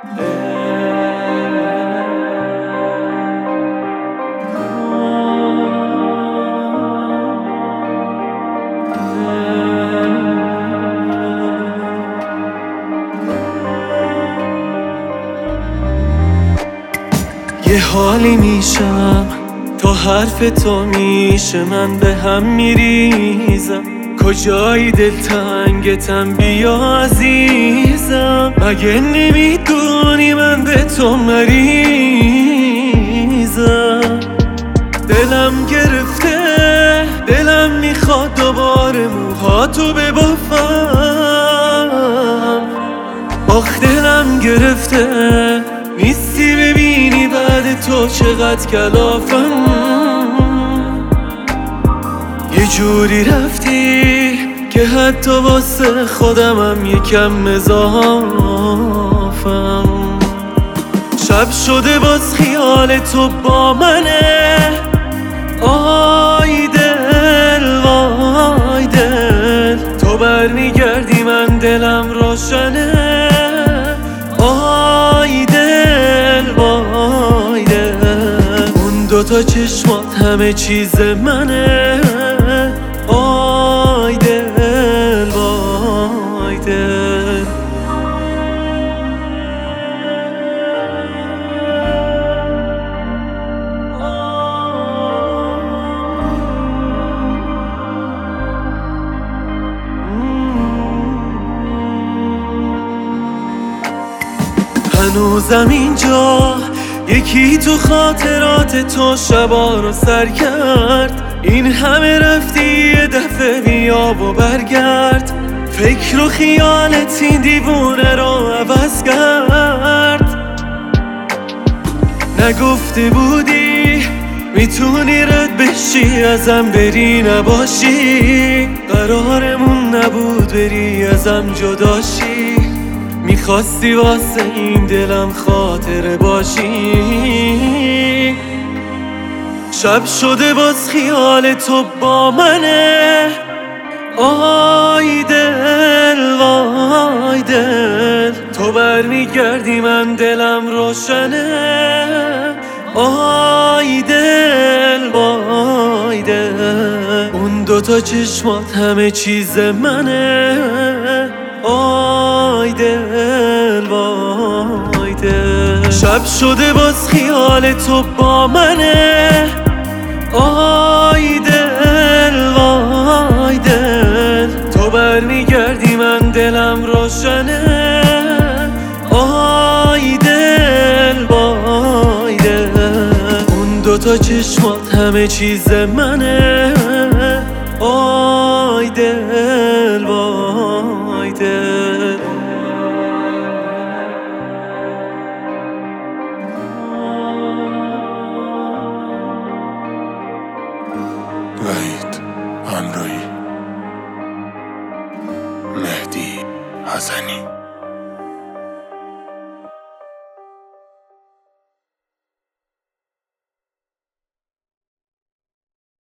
یه حالی میشم تا حرف تو میشه من به هم میریزم. کجایی دلتنگتم بیا عزیزم، مگه نمیدونی من به تو مریضم. دلم گرفته، دلم میخواد دوباره موهاتو ببافم. آخ دلم گرفته، نیستی ببینی بعد تو چقدر کلافم. یه جوری رفتی که حتی واسه خودمم یکم مضافم. شب شده باز خیال تو با منه، آی دل وای دل. تو برمیگردی من دلم روشنه، آی دل وای دل. اون دوتا چشمات همه چیز منه، آی دل وای دل. هنوزم اینجا یکی تو خاطرات تو شبا رو سر کرد. این همه رفتی یه دفعه بیا و برگرد. فکر و خیالت این دیوونه رو عوض کرد. نگفته بودی میتونی رد بشی ازم بری نباشی. قرارمون نبود بری ازم جداشی، میخواستی واسه این دلم خاطره باشی. شب شده باز خیال تو با منه، آی دل وای دل. تو برمیگردی من دلم روشنه، آی دل وای دل. اون دوتا چشمات همه چیز منه، آی دل وای دل. شب شده باز خیال تو با منه، آی دل وای دل. تو برمیگردی من دلم روشنه، آی دل وای دل. اون دوتا چشمات همه چیز منه، آی دل وای دل. وحید همراهی، مهدی حسنی.